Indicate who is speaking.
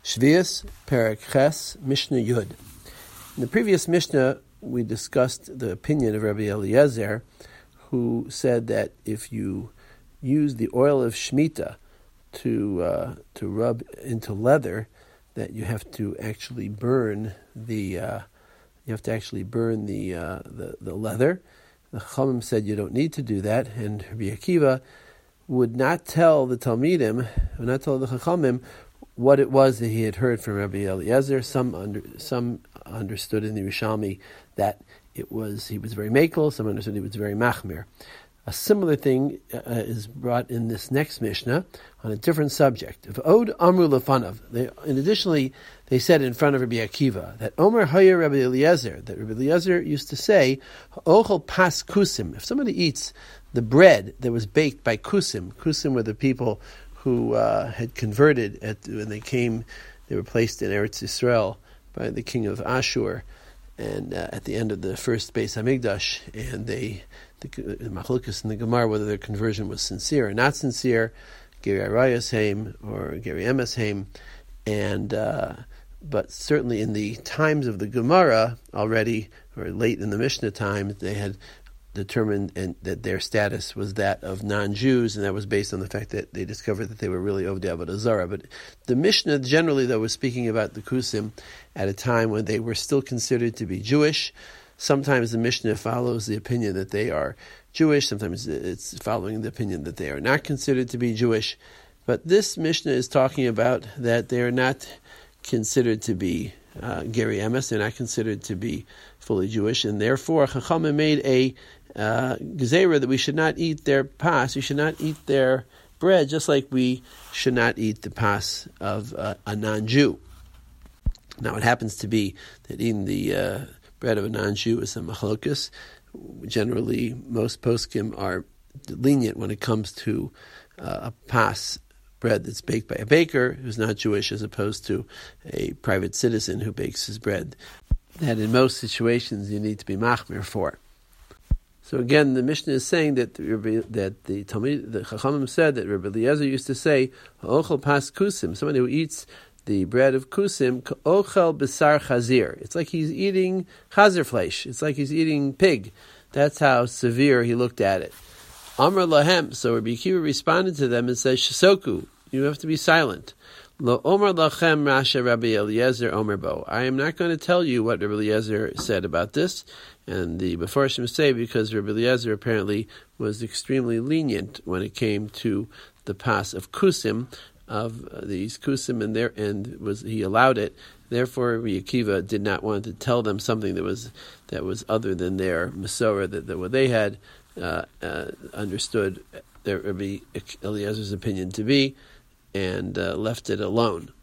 Speaker 1: Shvius, Perek Ches, Mishnah Yud. In the previous Mishnah, we discussed the opinion of Rabbi Eliezer, who said that if you use the oil of Shemitah to rub into leather, that you have to actually burn the leather. The Chachamim said you don't need to do that, and Rabbi Akiva would not tell the Talmidim, would not tell the Chachamim what it was that he had heard from Rabbi Eliezer. Some understood in the Yerushalmi that he was very makel. Some understood he was very machmir. A similar thing is brought in this next Mishnah on a different subject. If Od Amru Lefanav, additionally, they said in front of Rabbi Akiva that Omer Haya Rabbi Eliezer, that Rabbi Eliezer used to say, Ochel Pas Kusim. If somebody eats the bread that was baked by Kusim were the people who had converted when they came. They were placed in Eretz Yisrael by the king of Ashur, and at the end of the first Beis Hamikdash, and the Machlokas in the Gemara whether their conversion was sincere or not sincere, Geri Arayas Haim or Geri Emes Haim, and but certainly in the times of the Gemara already, or late in the Mishnah times, they had determined that their status was that of non-Jews, and that was based on the fact that they discovered that they were really Ovdei Avodah Zarah. But the Mishnah generally, though, was speaking about the Kusim at a time when they were still considered to be Jewish. Sometimes the Mishnah follows the opinion that they are Jewish. Sometimes it's following the opinion that they are not considered to be Jewish. But this Mishnah is talking about that they are not considered to be Geri Emes. They're not considered to be fully Jewish, and therefore Chachamim made a gezerah that we should not eat their pas, we should not eat their bread, just like we should not eat the pas of a non-Jew. Now it happens to be that eating the bread of a non-Jew is a machlokas. Generally, most poskim are lenient when it comes to a pas bread that's baked by a baker who's not Jewish, as opposed to a private citizen who bakes his bread, that in most situations you need to be machmir for. So again, the Mishnah is saying that the Chachamim said that Rabbi Eliezer used to say, "Ochel pas kusim," somebody who eats the bread of kusim, ochel besar chazir. It's like he's eating chazir flesh. It's like he's eating pig. That's how severe he looked at it. Amar lahem. So Rabbi Akiva responded to them and said, "Shasoku, you have to be silent." Lo Omer lachem Rasha Rabbi Eliezer Omer Bo. I am not going to tell you what Rabbi Eliezer said about this. And the Mefarshim say because Rabbi Eliezer apparently was extremely lenient when it came to the pas of kusim, of these kusim, and he allowed it. Therefore, Rabbi Akiva did not want to tell them something that was other than their Masorah, that what they had understood their Rabbi Eliezer's opinion to be, and left it alone.